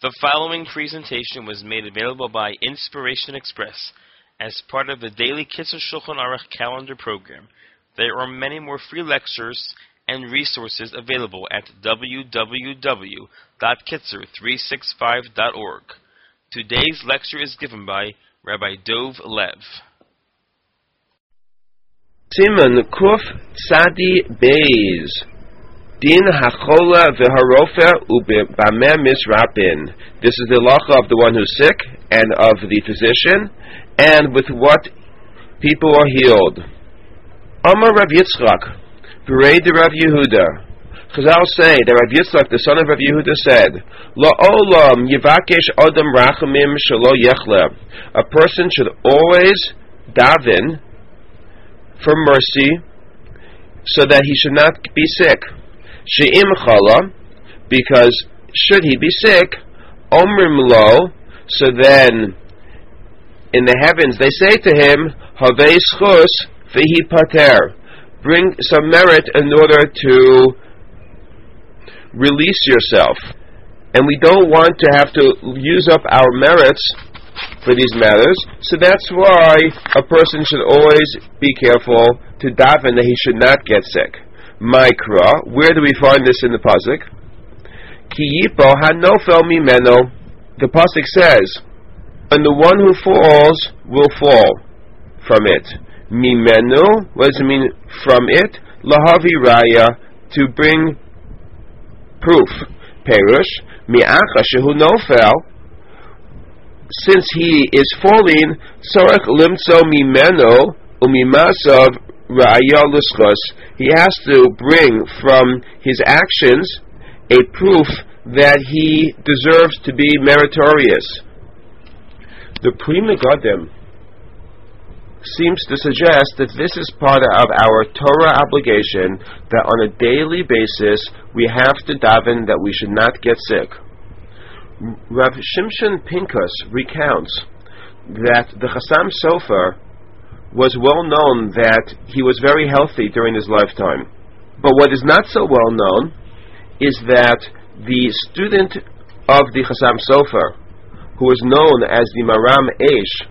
The following presentation was made available by Inspiration Express as part of the daily Kitzur Shulchan Aruch calendar program. There are many more free lectures and resources available at www.kitzur365.org. Today's lecture is given by Rabbi Dov Lev. Siman Kuf Tzadi Beis Din Hachola V'Harofer U'Bameh Misrapin. This is the halacha of the one who's sick and of the physician, and with what people are healed. Amar Rav Yitzchak, Berei de Rav Yehuda. Chazal say that Rav Yitzchak, the son of Rav Yehuda, said, La'olam Yivakesh Adam Rachamim Shelo Yechle. A person should always daven for mercy so that he should not be sick. She'im chala, because should he be sick, omrim lo, so then in the heavens they say to him, havei schus v'hi pater, bring some merit in order to release yourself. And we don't want to have to use up our merits for these matters, so that's why a person should always be careful to daven that he should not get sick. Mikra, where do we find this in the pasuk? Ki yipo hanofel mimeno. The pasuk says, and the one who falls will fall from it. Mimenu, what does it mean from it? Lahavi raya, to bring proof. Perush, mi'acha shehu nofel, since he is falling, tzorech limtzo mimeno umimasav raya luschos, he has to bring from his actions a proof that he deserves to be meritorious. The Pri Megadim seems to suggest that this is part of our Torah obligation, that on a daily basis we have to daven that we should not get sick. Rav Shimshon Pinkus recounts that the Chassam Sofer was well known that he was very healthy during his lifetime. But what is not so well known is that the student of the Chassam Sofer, who was known as the Maram Eish,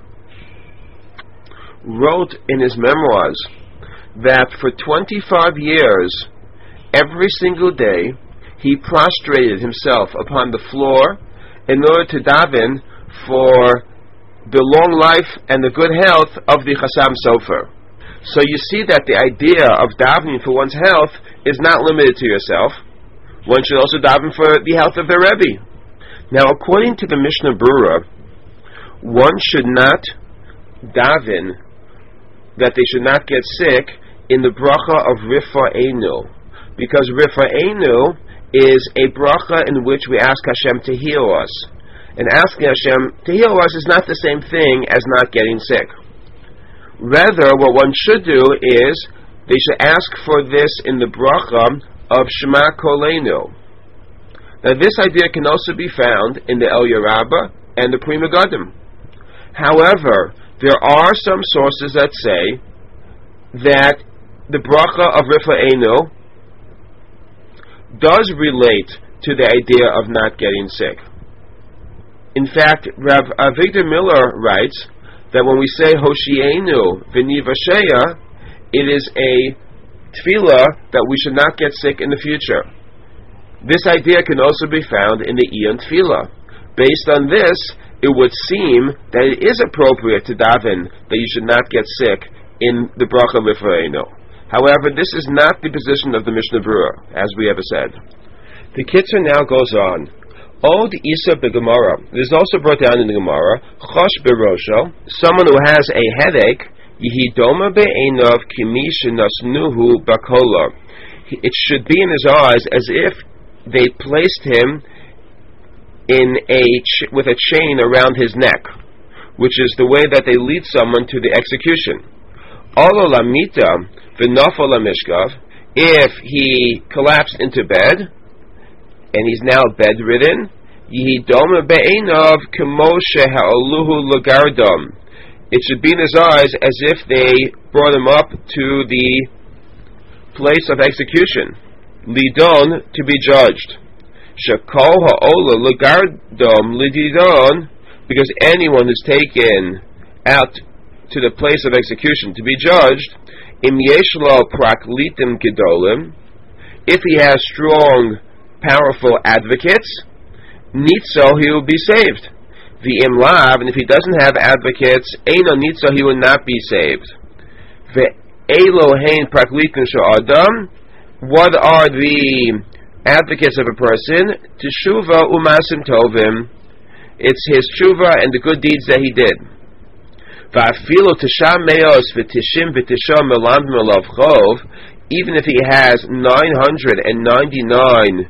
wrote in his memoirs that for 25 years, every single day, he prostrated himself upon the floor in order to daven for the long life and the good health of the Chassam Sofer. So you see that the idea of davening for one's health is not limited to yourself. One should also daven for the health of their Rebbe. Now, according to the Mishnah Berurah, one should not daven that they should not get sick in the bracha of Rifa'enu, because Rifa'enu is a bracha in which we ask Hashem to heal us. And asking Hashem to heal us is not the same thing as not getting sick. Rather, what one should do is they should ask for this in the bracha of Shema Kolenu. Now, this idea can also be found in the Eliyah Rabbah and the Pri Megadim. However, there are some sources that say that the bracha of Rifa'enu does relate to the idea of not getting sick. In fact, Rav Avigdor Miller writes that when we say Hoshienu v'nivasheya, it is a tefillah that we should not get sick in the future. This idea can also be found in the Iyun Tefillah. Based on this, it would seem that it is appropriate to daven that you should not get sick in the bracha Rifa'enu. However, this is not the position of the Mishnah Berurah, as we ever said. The Kitzur now goes on. Od Isa beGemara. It is also brought down in the Gemara. Chosh berosho. Someone who has a headache. Yihidoma be'enov kimi shenasnuhu bakola. It should be in his eyes as if they placed him in with a chain around his neck, which is the way that they lead someone to the execution. Olo lamita v'nafal lamishkav. If he collapsed into bed and he's now bedridden, Yihidoma be'enov kemo sheha'oluhu lagardom. It should be in his eyes as if they brought him up to the place of execution. Lidon, to be judged. Shekol ha'ola legardom lididon, because anyone who's taken out to the place of execution to be judged, im yeshlo praklitim gedolim, if he has strong, powerful advocates, nitzo, he will be saved. V'im lav, and if he doesn't have advocates, eino nitzo, he will not be saved. Ve'elo hein praklitim sha'adam, what are the advocates of a person? Teshuva umasim tovim, it's his tshuva and the good deeds that he did. Va'afilo tisham meos v'tishim v'tisham melam melav chov, even if he has 999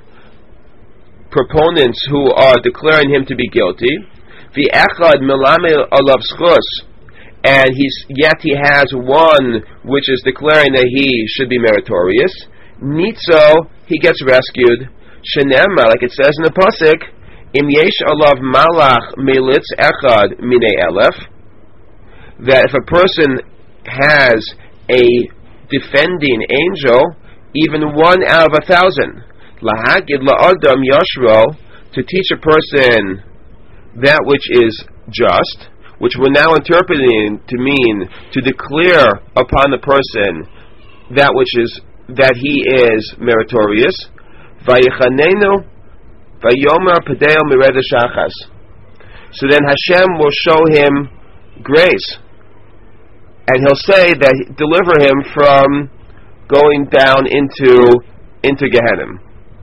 proponents who are declaring him to be guilty, v'echad melame alav schus, and yet he has one which is declaring that he should be meritorious, nitzo, he gets rescued. Shenema, like it says in the pasuk, im yesh alav malach melitz echad minei elef, that if a person has a defending angel, even 1 out of 1,000, lahagid la'adam yashro, to teach a person that which is just, which we're now interpreting to mean to declare upon the person that which is that he is meritorious. Vayichanenu vayomer pedeo mireda shachas. So then Hashem will show him grace, and he'll say that deliver him from going down into Gehenna.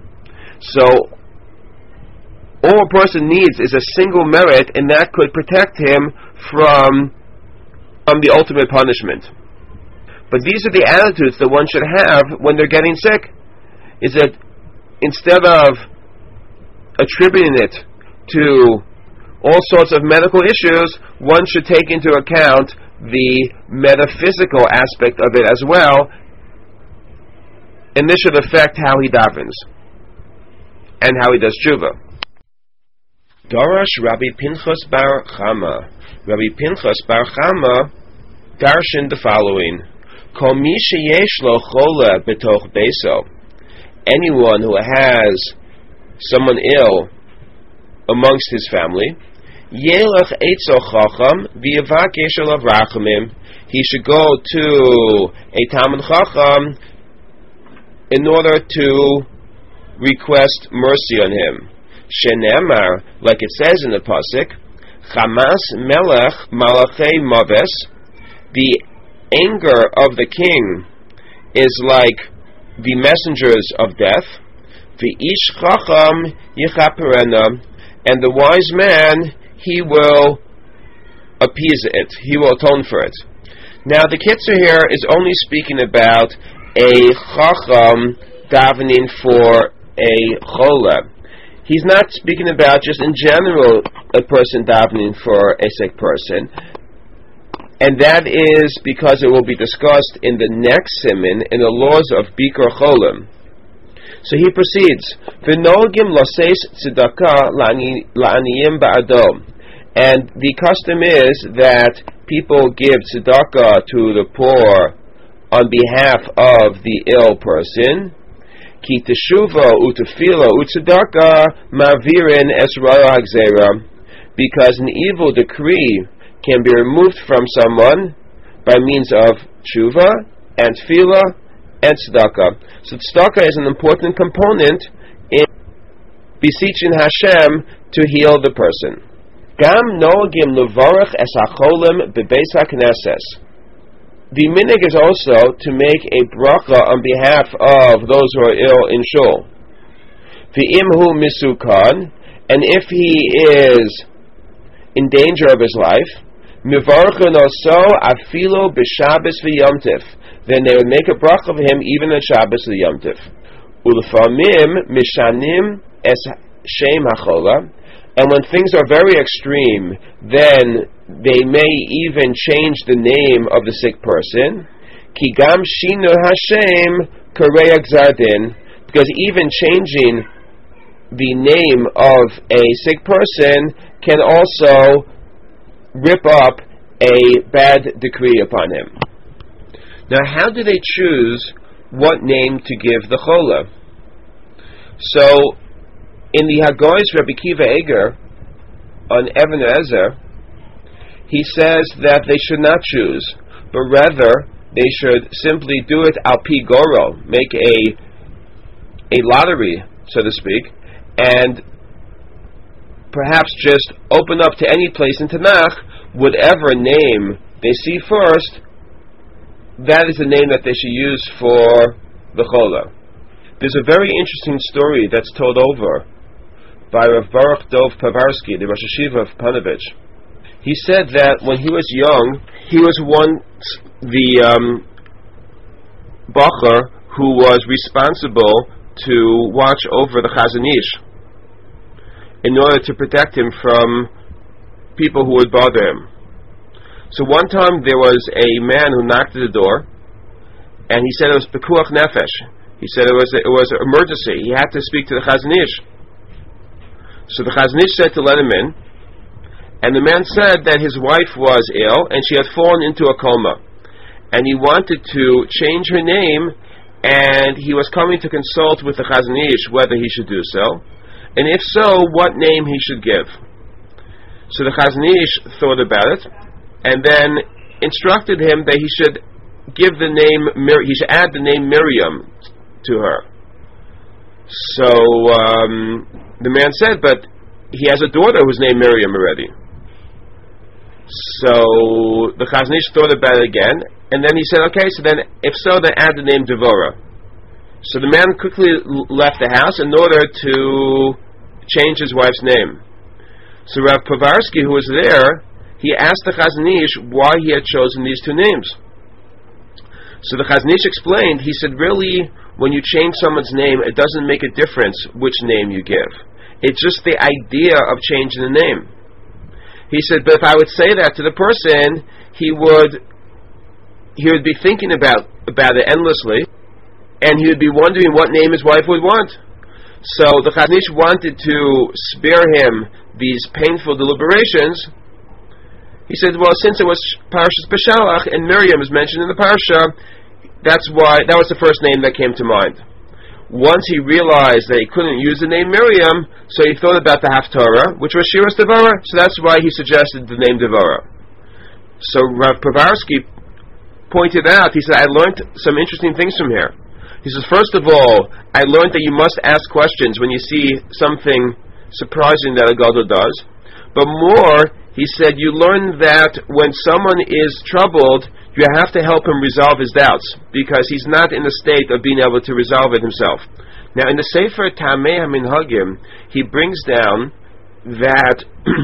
So all a person needs is a single merit, and that could protect him from the ultimate punishment. But these are the attitudes that one should have when they're getting sick. Is that instead of attributing it to all sorts of medical issues, one should take into account the metaphysical aspect of it as well, and this should affect how he davens and how he does tshuva. Darash Rabbi Pinchas bar Chama. Rabbi Pinchas bar Chama darshan the following: Kol mi sheyesh lo chola betoch beso. Anyone who has someone ill amongst his family, Yelach etzo chacham v'yavakesh alav rachamim. He should go to a Talmid Chacham in order to request mercy on him. Shenemar, like it says in the pasuk, Chamas melech malachei maves. The anger of the king is like the messengers of death. V'ish chacham yichaperena, and the wise man, he will appease it, he will atone for it. Now the Kitzur here is only speaking about a chacham davening for a chola. He's not speaking about just in general a person davening for a sick person. And that is because it will be discussed in the next siman in the laws of Bikur Cholim. So he proceeds, V'nogim laseis tzedakah la'aniyim ba'adom. And the custom is that people give tzedakah to the poor on behalf of the ill person. Ki teshuva utefila utzedakah mavirin es raya hagzera. Because an evil decree can be removed from someone by means of tshuva and tefillah and tzedakah. So tzedakah is an important component in beseeching Hashem to heal the person. Gam noagim levarach es hacholim bebeis hakneses. The minhag is also to make a bracha on behalf of those who are ill in shul. V'im hu misukan, and if he is in danger of his life, mivarchon oso afilo b'Shabbos v'Yom Tif, then they would make a bracha of him even on Shabbos v'Yom Tif. Ulefamim mishanim es shem hachola, and when things are very extreme, then they may even change the name of the sick person. Ki gam shinu Hashem karei gzardin, because even changing the name of a sick person can also rip up a bad decree upon him. Now, how do they choose what name to give the chola? So, In the Hagoy's Rabbi Kiva Eger on Even Ezer, he says that they should not choose, but rather they should simply do it al pi goro, make a lottery, so to speak, and perhaps just open up to any place in Tanakh, whatever name they see first, that is the name that they should use for the chola. There's a very interesting story that's told over by Rav Baruch Dov Povarsky, the Rosh Yeshiva of Panovich. He said that when he was young, he was once the bacher who was responsible to watch over the Chazon Ish in order to protect him from people who would bother him. So one time there was a man who knocked at the door, and he said it was Pekuach Nefesh. He said it was an emergency. He had to speak to the Chazon Ish. So the Chazon Ish said to let him in, and the man said that his wife was ill and she had fallen into a coma, and he wanted to change her name, and he was coming to consult with the Chazon Ish whether he should do so, and if so, what name he should give. So the Chazon Ish thought about it, and then instructed him that he should give the name, he should add the name Miriam to her. So the man said, but he has a daughter who's named Miriam already. So the Chazon Ish thought about it again, and then he said, okay, so then if so, then add the name Devorah. So the man quickly left the house in order to change his wife's name. So Rav Povarsky, who was there, he asked the Chazon Ish why he had chosen these two names. So the Chazon Ish explained, he said, really, when you change someone's name, it doesn't make a difference which name you give. It's just the idea of changing the name. He said, but if I would say that to the person, he would be thinking about it endlessly, and he would be wondering what name his wife would want. So the Chazon Ish wanted to spare him these painful deliberations. He said, well, since it was Parashas Beshalach and Miriam is mentioned in the Parasha, that was the first name that came to mind. Once he realized that he couldn't use the name Miriam, so he thought about the Haftarah, which was Shiras Devorah, so that's why he suggested the name Devorah. So Rav Povarsky pointed out, he said, I learned some interesting things from here. He says, first of all, I learned that you must ask questions when you see something surprising that a Gadol does. But more, he said, you learn that when someone is troubled, you have to help him resolve his doubts, because he's not in the state of being able to resolve it himself. Now, in the Sefer Tamei HaMinhagim, he brings down that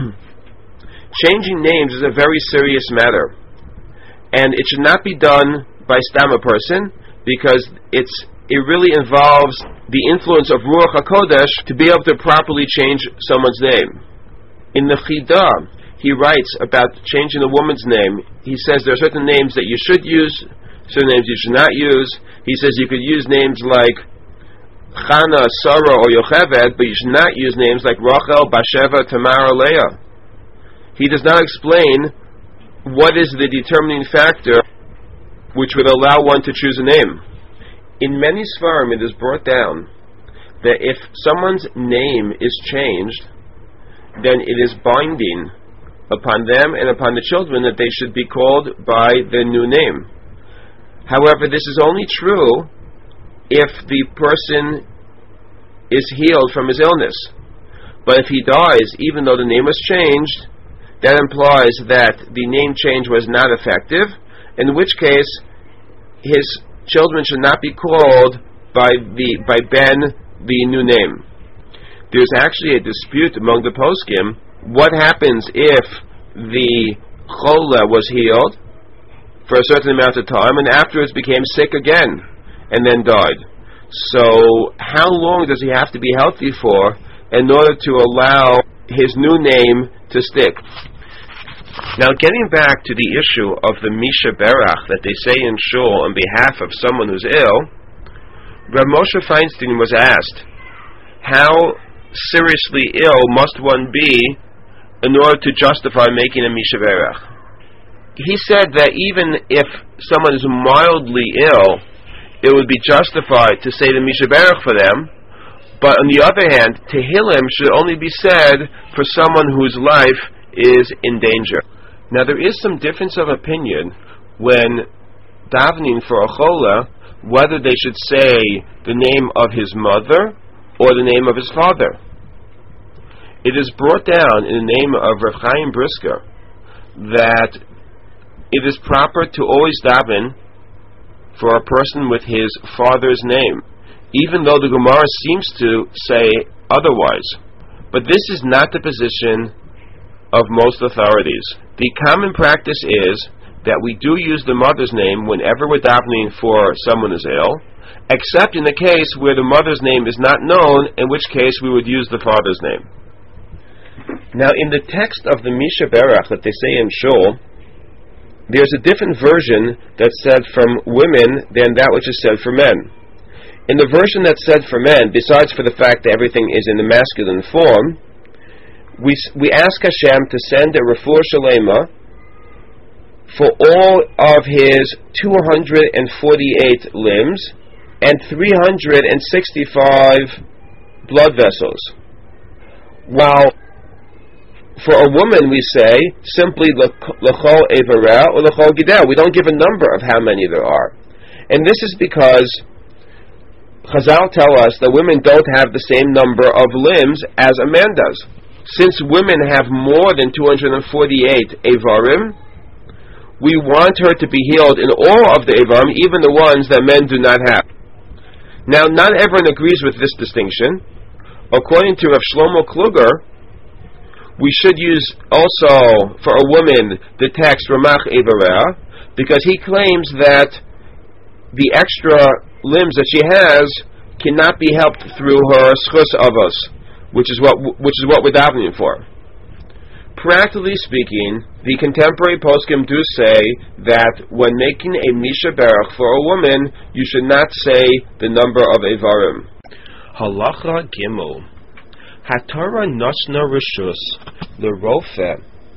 changing names is a very serious matter, and it should not be done by stam a person, because it really involves the influence of Ruach HaKodesh to be able to properly change someone's name. In the Chidah, he writes about changing a woman's name. He says there are certain names that you should use, certain names you should not use. He says you could use names like Chana, Sarah, or Yocheved, but you should not use names like Rachel, Basheva, Tamar, or Leah. He does not explain what is the determining factor which would allow one to choose a name. In many Sfarim, it is brought down that if someone's name is changed, then it is binding upon them and upon the children that they should be called by their new name. However, this is only true if the person is healed from his illness. But if he dies, even though the name was changed, that implies that the name change was not effective, in which case his children should not be called by Ben, the new name. There's actually a dispute among the poskim. What happens if the chola was healed for a certain amount of time and afterwards became sick again and then died? So how long does he have to be healthy for in order to allow his new name to stick? Now, getting back to the issue of the Misha Berach that they say in Shul on behalf of someone who's ill, Rav Moshe Feinstein was asked, how seriously ill must one be in order to justify making a Misha Berach? He said that even if someone is mildly ill, it would be justified to say the Misha Berach for them, But on the other hand, Tehillim should only be said for someone whose life is in danger. Now there is some difference of opinion when davening for a chola, whether they should say the name of his mother or the name of his father. It is brought down in the name of Rav Chaim Brisker that it is proper to always daven for a person with his father's name, even though the Gemara seems to say otherwise. But this is not the position of most authorities. The common practice is that we do use the mother's name whenever we're davening for someone who is ill, except in the case where the mother's name is not known, in which case we would use the father's name. Now, in the text of the Misha Berach that they say in Shul, there's a different version that's said from women than that which is said for men. In the version that's said for men, besides for the fact that everything is in the masculine form, we ask Hashem to send a refuah shalema for all of his 248 limbs and 365 blood vessels. While for a woman we say simply l'chol evareh or l'chol gidel. We don't give a number of how many there are. And this is because Chazal tell us that women don't have the same number of limbs as a man does. Since women have more than 248 evarim, we want her to be healed in all of the evarim, even the ones that men do not have. Now, not everyone agrees with this distinction. According to Rav Shlomo Kluger, we should use also for a woman the text Ramach Evareh, because he claims that the extra limbs that she has cannot be helped through her schus avos, which is what we're davening for. Practically speaking, the contemporary poskim do say that when making a Misha Berach for a woman, you should not say the number of evarim. Halacha Gimel. Hatorah nosna rishus l'rofe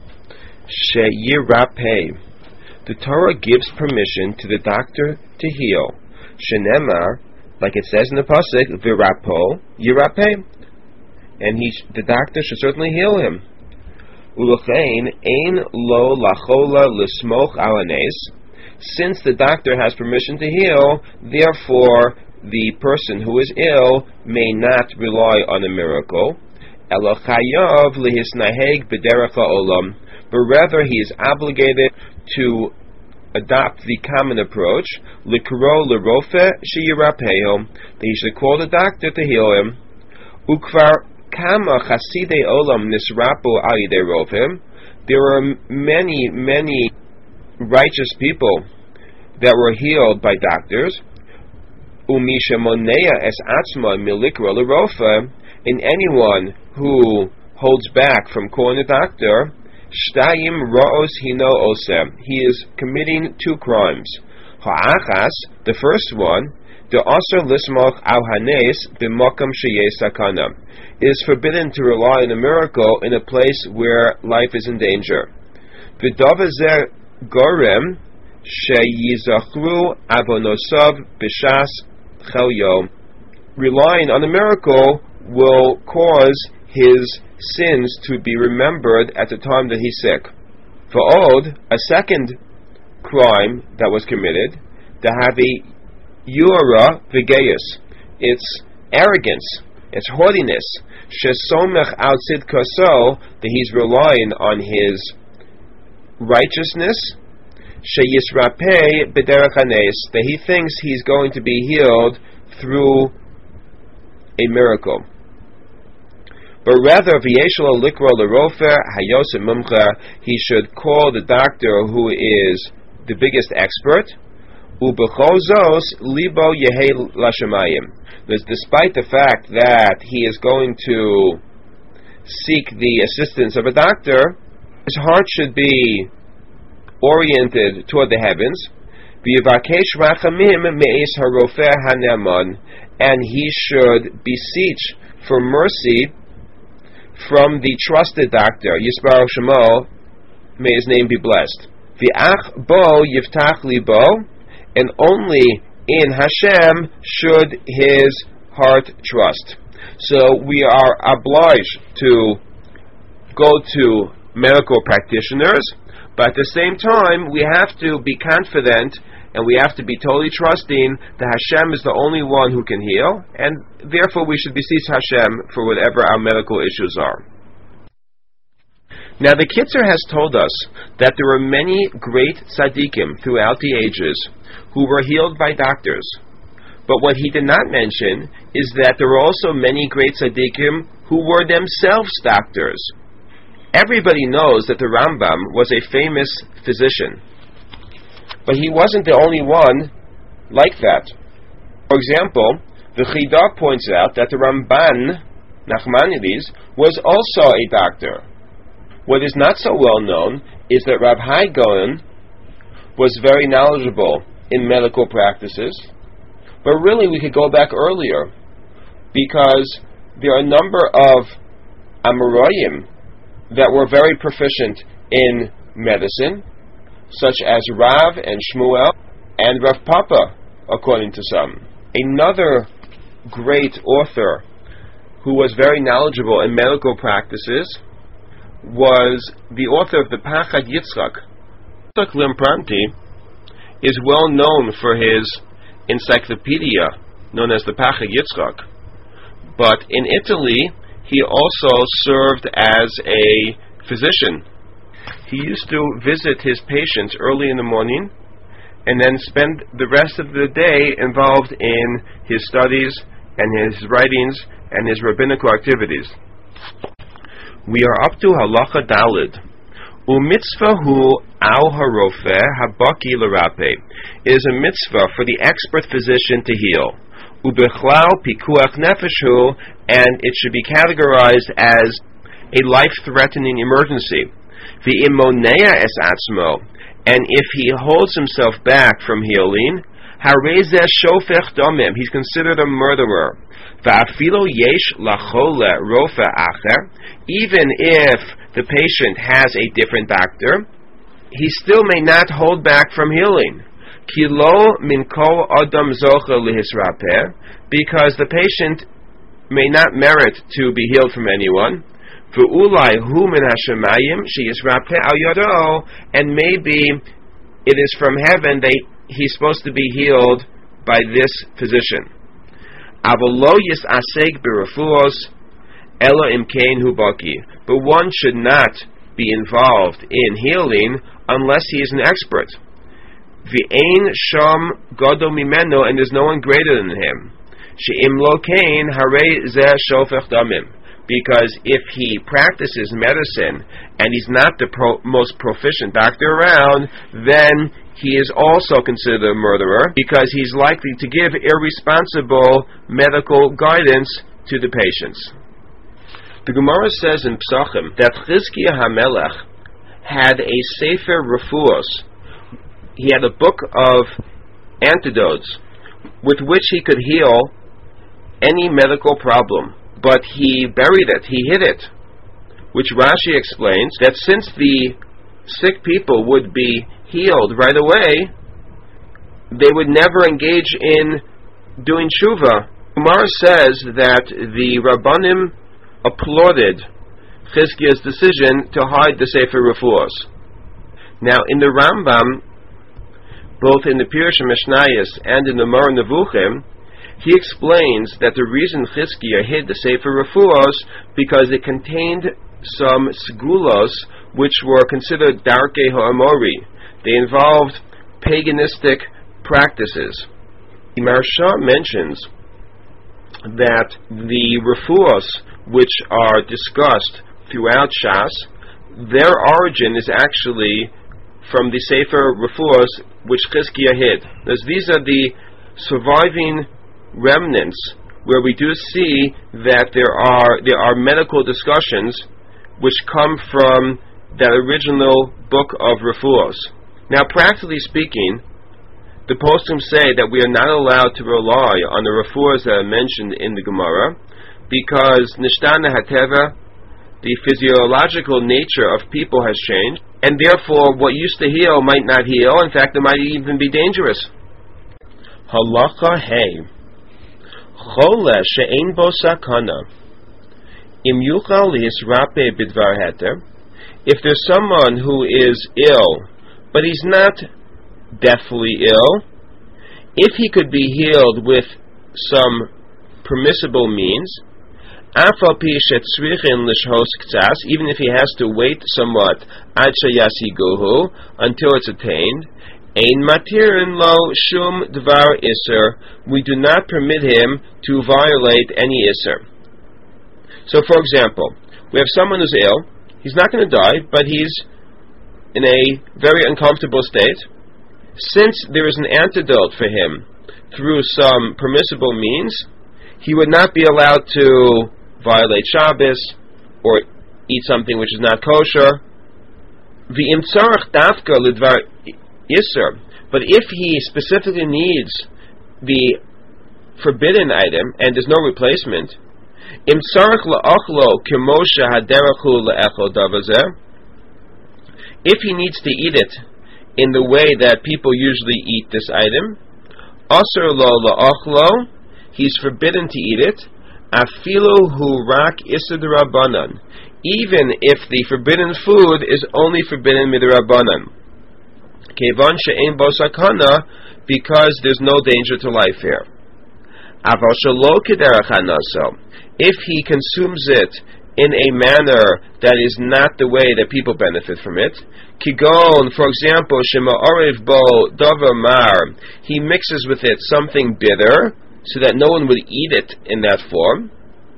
sheyirapeh. The Torah gives permission to the doctor to heal. Shenemar, like it says in the pasuk, v'rapo yirapeh, and the doctor should certainly heal him. Ulechein ein lo lachola l'smoch alanes. Since the doctor has permission to heal, therefore the person who is ill may not rely on a miracle. Elo chayav lehisnaheg b'derech ha'olam, but rather he is obligated to adopt the common approach, likro l'rofe sheyirapeho, that he should call the doctor to heal him. Ukvar kama chasidei olam nisrapu al yidei rovim. There are many righteous people that were healed by doctors. Umisha monea es atzma milikra l'rofe, and anyone who holds back from calling a doctor, shtayim ra'os hino osem, he is committing two crimes. Ha'achas, the first one, the asher lismoch al hanes b'makam sheyeh sakana. It is forbidden to rely on a miracle in a place where life is in danger. V'davar zeh gorem sheyizachru avonosav b'shas chelyo. Relying on a miracle will cause his sins to be remembered at the time that he's sick. V'od, a second crime that was committed, the havi yura v'geyus. It's arrogance, it's haughtiness. Shesomech al tzidkaso, that he's relying on his righteousness. Sheyisrapeh b'derech hanes, that he thinks he's going to be healed through a miracle. But rather, v'yeshlo likro l'rofer hayosem mumcha, he should call the doctor who is the biggest expert. Ubechozos libo yehei lashamayim. Despite the fact that he is going to seek the assistance of a doctor, his heart should be oriented toward the heavens. V'yivakesh rachamim me'es harofer haneman, and he should beseech for mercy from the trusted doctor, Yisbarach Shemo, may his name be blessed. V'ach bo yiftach libo, and only in Hashem should his heart trust. So we are obliged to go to medical practitioners, but at the same time, we have to be confident and we have to be totally trusting that Hashem is the only one who can heal, and therefore we should beseech Hashem for whatever our medical issues are. Now the Kitzur has told us that there were many great tzaddikim throughout the ages who were healed by doctors. But what he did not mention is that there were also many great tzaddikim who were themselves doctors. Everybody knows that the Rambam was a famous physician, but he wasn't the only one like that. For example, the Chidah points out that the Ramban, Nachmanides, was also a doctor. What is not so well known is that Rav Hai Gaon was very knowledgeable in medical practices, but really we could go back earlier, because there are a number of Amoraim that were very proficient in medicine, such as Rav and Shmuel and Rav Papa, according to some. Another great author who was very knowledgeable in medical practices was the author of the Pachad Yitzchak. Yitzchak Limpranti is well known for his encyclopedia known as the Pachad Yitzchak, but in Italy he also served as a physician. He used to visit his patients early in the morning and then spend the rest of the day involved in his studies and his writings and his rabbinical activities. We are up to Halacha Dalid. U'mitzvah hu al harofe habaki l'rape. It is a mitzvah for the expert physician to heal. Ubechlal pikuach nefesh hu, and it should be categorized as a life-threatening emergency. V'imonea es atzmo, and if he holds himself back from healing, harezeh shofech domim, he's considered a murderer. Va'afilo yesh lachole rofe acher, even if the patient has a different doctor, he still may not hold back from healing. Kilo min kol adam zoche lihisraper, because the patient may not merit to be healed from anyone. V'ulai hu min hashemayim sheyisraper al yado, and maybe it is from heaven that he's supposed to be healed by this physician. Avolo yisasek b'refuos ela imkein hu baki, but one should not be involved in healing unless he is an expert. V'ein sham gadol mimeno, and there's no one greater than him. She'im lo kain harei zeh shofech damim, because if he practices medicine and he's not the most proficient doctor around, then he is also considered a murderer, because he's likely to give irresponsible medical guidance to the patients. The Gemara says in Psachim that Chizkiah HaMelech had a Sefer Refuos. He had a book of antidotes with which he could heal any medical problem, but he buried it, he hid it, which Rashi explains that since the sick people would be healed right away, they would never engage in doing tshuva. Gemara says that the Rabbanim applauded Chizkiah's decision to hide the Sefer Refuos. Now, in the Rambam, both in the Pirush Mishnayos and in the Moreh Nevuchim, he explains that the reason Chizkiah hid the Sefer Refuos because it contained some segulos which were considered darkei ha'amori. They involved paganistic practices. The Maharsha mentions that the Refuos which are discussed throughout Shas, their origin is actually from the Sefer Refuos which Chizkiah hid. As these are the surviving remnants where we do see that there are medical discussions which come from that original book of Refuos. Now, practically speaking, the poskim say that we are not allowed to rely on the Refuos that are mentioned in the Gemara, because Nishtana Hateva, the physiological nature of people has changed, and therefore what used to heal might not heal. In fact, it might even be dangerous. Halacha Hey. Chole she'ein bo sakana. Im yuchal lihisrape bidvar heter. If there's someone who is ill, but he's not deathly ill, if he could be healed with some permissible means, even if he has to wait somewhat until it's attained, we do not permit him to violate any isser. So, for example, we have someone who's ill. He's not going to die, but he's in a very uncomfortable state. Since there is an antidote for him through some permissible means, he would not be allowed to violate Shabbos or eat something which is not kosher. But if he specifically needs the forbidden item and there's no replacement, if he needs to eat it in the way that people usually eat this item, he's forbidden to eat it, even if the forbidden food is only forbidden midrabanan. Because there's no danger to life here. If he consumes it in a manner that is not the way that people benefit from it, Kigon, for example, he mixes with it something bitter, so that no one would eat it in that form.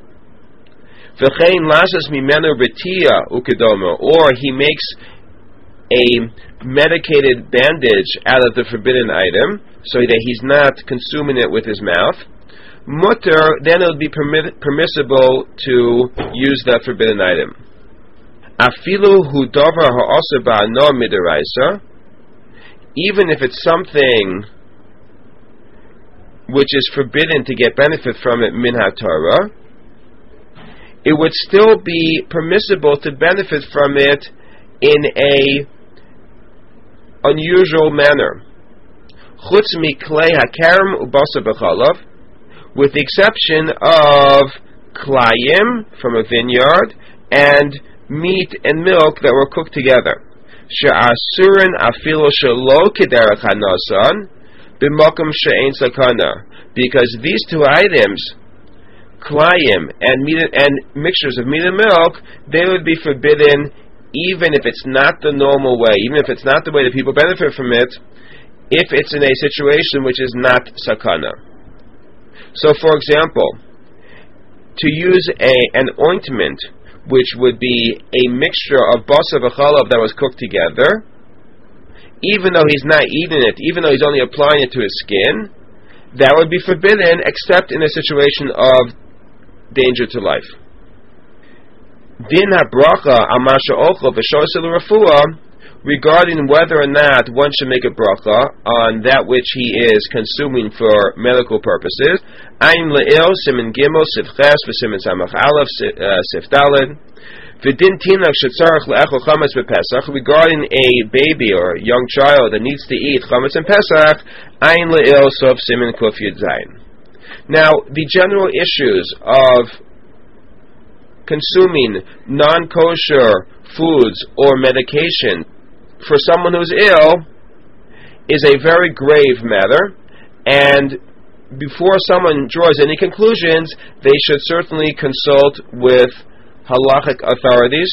Or he makes a medicated bandage out of the forbidden item, so that he's not consuming it with his mouth. Mutter, then it would be permissible to use that forbidden item. Even if it's something which is forbidden to get benefit from it min ha-Torah, it would still be permissible to benefit from it in a unusual manner. Chutz miklei hakerem ubasa b'chalav, with the exception of klayim from a vineyard and meat and milk that were cooked together. She'asurin afilo shelo kederech hanasan b'makom she'ein sakana, because these two items, klayim and meat and mixtures of meat and milk, they would be forbidden even if it's not the normal way, even if it's not the way that people benefit from it, if it's in a situation which is not sakana. So, for example, to use an ointment which would be a mixture of basa v'chalav that was cooked together, even though he's not eating it, even though he's only applying it to his skin, that would be forbidden except in a situation of danger to life. Din ha-bracha amasha ochel v'shosel refuah, regarding whether or not one should make a bracha on that which he is consuming for medical purposes. Ein le'il, siman gimel, sif ches, v'siman samach aleph, sif daled. V'din tinach shetzarech le'echol chametz b'Pesach, regarding a baby or a young child that needs to eat chametz in Pesach. Ein le'il, sof siman kuf yud zayin. Now, the general issues of consuming non-kosher foods or medication for someone who's ill is a very grave matter, and before someone draws any conclusions, they should certainly consult with halachic authorities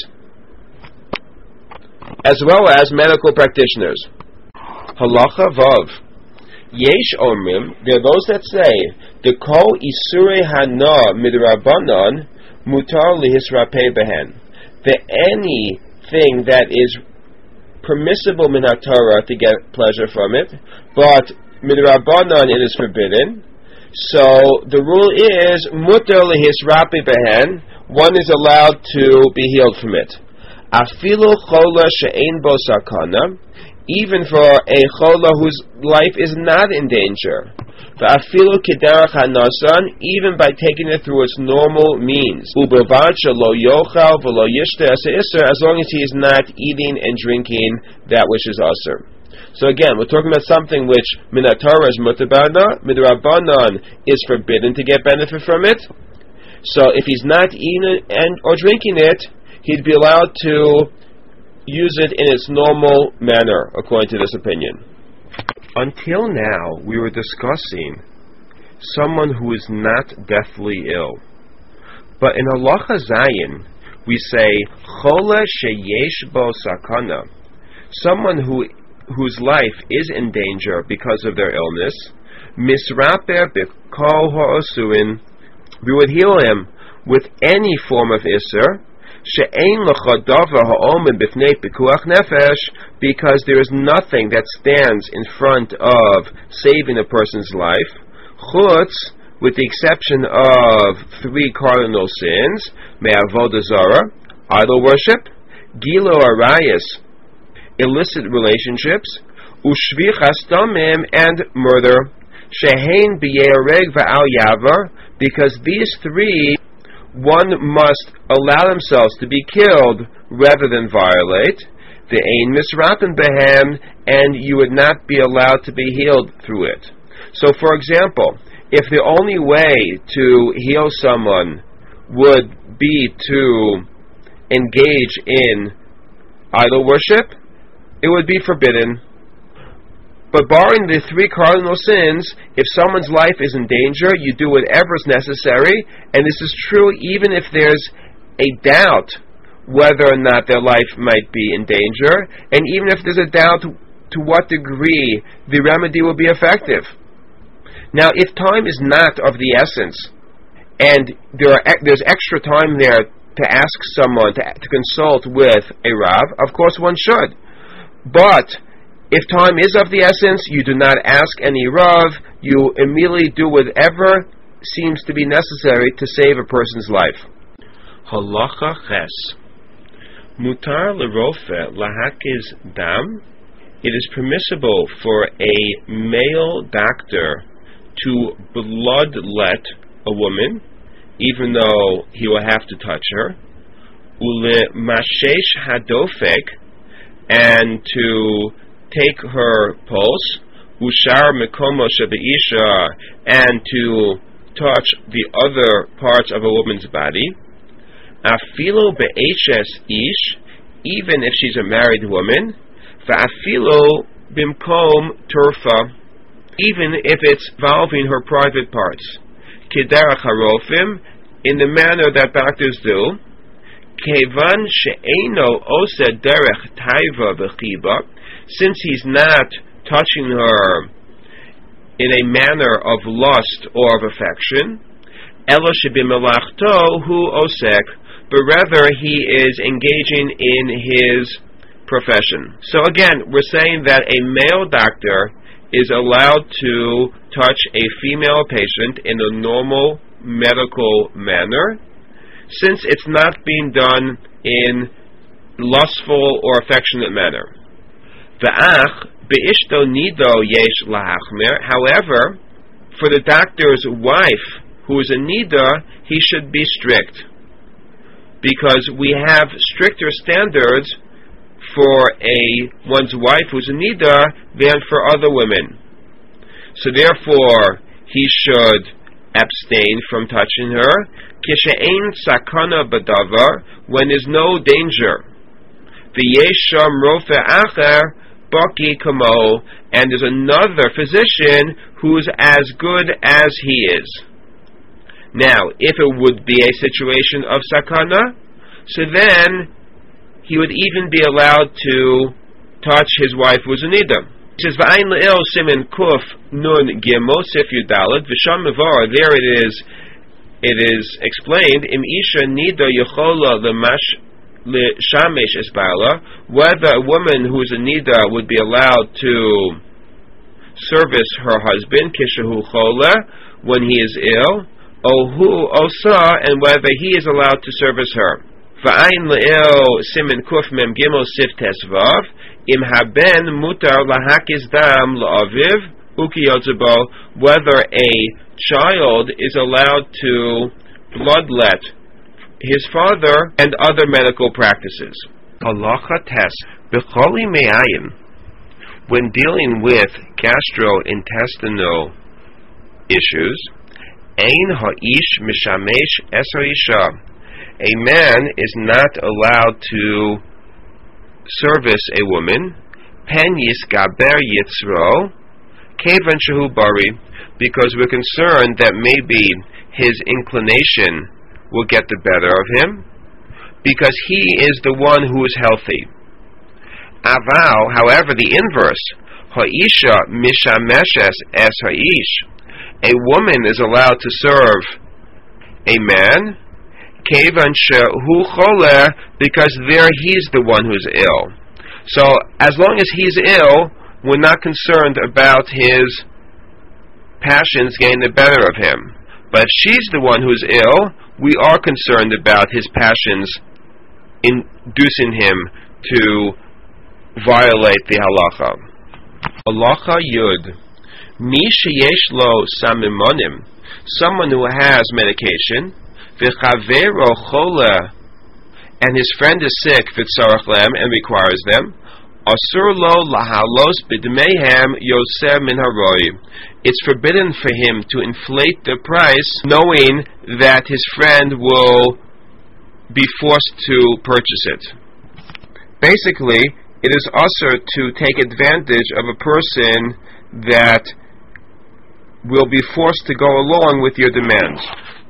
as well as medical practitioners. Halacha Vav. Yesh omrim, there are those that say, the kol isurei hana midrabanan mutar lihisrapeh behen, that anything that is permissible min ha-Torah to get pleasure from it, but midrabanan it is forbidden. So the rule is mutar lihisrapeh behen, one is allowed to be healed from it. Afilu chola she'ein bo sakana, even for a chola whose life is not in danger. Va'afilu kederach hanasan, even by taking it through its normal means. U'bilvad shelo yochal v'lo yishte as isser, as long as he is not eating and drinking that which is asur. So again, we're talking about something which Minatorah is mutabana, Midrabanan is forbidden to get benefit from it. So if he's not eating it or drinking it, he'd be allowed to use it in its normal manner, according to this opinion. Until now, we were discussing someone who is not deathly ill. But in Halacha Zayin, we say, Chole sheyesh bo sakana, someone whose life is in danger because of their illness, misraper b'kol ha'osuin, we would heal him with any form of iser, she'ein lecha davar ha'omen b'fnei pikuach nefesh, because there is nothing that stands in front of saving a person's life, chutz, with the exception of 3 cardinal sins, me'avodah zarah, idol worship, gilo arayas, illicit relationships, ushvichas damim, and murder, shehein b'yereg va'al yavar, because these 3, one must allow themselves to be killed rather than violate, the ein misrapen behem, and you would not be allowed to be healed through it. So, for example, if the only way to heal someone would be to engage in idol worship, it would be forbidden. But barring the 3 cardinal sins, if someone's life is in danger, you do whatever is necessary, and this is true even if there's a doubt whether or not their life might be in danger, and even if there's a doubt to what degree the remedy will be effective. Now, if time is not of the essence, and there's extra time there to ask someone to consult with a Rav, of course one should. But if time is of the essence, you do not ask any Rav, you immediately do whatever seems to be necessary to save a person's life. Halacha Ches. Mutar lerofe lahakiz dam. It is permissible for a male doctor to bloodlet a woman, even though he will have to touch her. Ule mashesh hadofek, and to take her pulse. Ushar mekomo shebeisha, and to touch the other parts of a woman's body. Afilo be'eshes ish, even if she's a married woman. Va'afilo bimkom turfa, even if it's involving her private parts. Kederach harofim, in the manner that doctors do. Kevan she'eno oseh derech taiva v'chiba, since he's not touching her in a manner of lust or of affection. Elo shebimelachto hu osek, but rather he is engaging in his profession. So again, we're saying that a male doctor is allowed to touch a female patient in a normal medical manner, since it's not being done in lustful or affectionate manner. V'ach be'ishto nido yesh lahachmer. However, for the doctor's wife who is a nida, he should be strict, because we have stricter standards for one's wife who's a nida than for other women. So therefore, he should abstain from touching her. Kishe'ein sakana b'davar, when there's no danger. V'yesham rofe acher baki kamo, and there's another physician who's as good as he is. Now, if it would be a situation of sakana, so then he would even be allowed to touch his wife who's a nida. He says, V'ayin le'il simin kuf nun gimel sif yudalet v'sham mevar, there it is explained, im isha nida yechola l'shamesh es ba'ala, whether a woman who is a nida would be allowed to service her husband, kishahu chola, when he is ill, ohu osa, and whether he is allowed to service her. V'ayin le'il simin kuf mem gimel sif tesvav, im haben mutar lahakiz dam la'aviv ukiyotzubo, whether a child is allowed to bloodlet his father, and other medical practices. Halacha tes b'choli me'ayin. when dealing with gastrointestinal issues, ein ha'ish mishamesh es ha'isha, a man is not allowed to service a woman, pen yisgaber yitzro, kevan shehu bari, because we're concerned that maybe his inclination will get the better of him, because he is the one who is healthy. Aval, however, the inverse, ha'isha mishameshes es ha'ish, a woman is allowed to serve a man, kevan shehu choler, because there he's the one who's ill. So, as long as he's ill, we're not concerned about his passions getting the better of him. But if she's the one who's ill, we are concerned about his passions inducing him to violate the halacha. Halacha Yud. Mi sheyesh lo samimonim, someone who has medication, v'chavero chola, and his friend is sick, v'tzarach lem, and requires them, asur lo lahalos b'dmeihem yoseh min haroi. It's forbidden for him to inflate the price, knowing that his friend will be forced to purchase it. Basically, it is usher to take advantage of a person that will be forced to go along with your demands.